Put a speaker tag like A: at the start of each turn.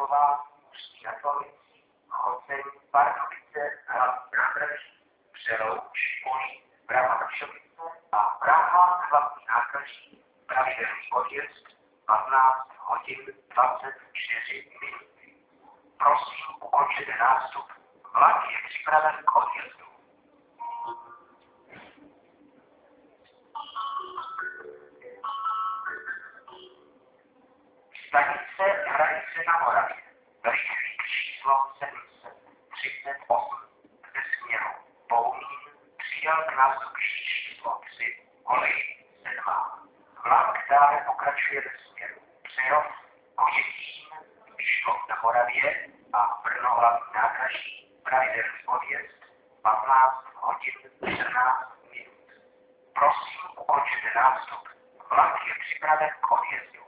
A: Hrabková, Ústí nad Orlicí, Choceň, Pardubice, Hlavní nádraží, Přelouč, Kolín, Praha Vršovice a Praha hlavní nádraží, pravidelný odjezd 15 hodin 24 minuty. Prosím, ukončete nástup. Vlak je připraven k odjezdu. Stanice Hranice na Moravě. Rychlík číslo 738 ze směru Bohumín přijel k nástupišti číslo 3 kolej 7. Vlak dále pokračuje ve směru Přerov, Kožetín, Vyškov na Moravě a Brno hlavní nádraží, pravidelný odjezd 15 hodin 14 minut. Prosím, ukončete nástup. Vlak je připraven k odjezdu.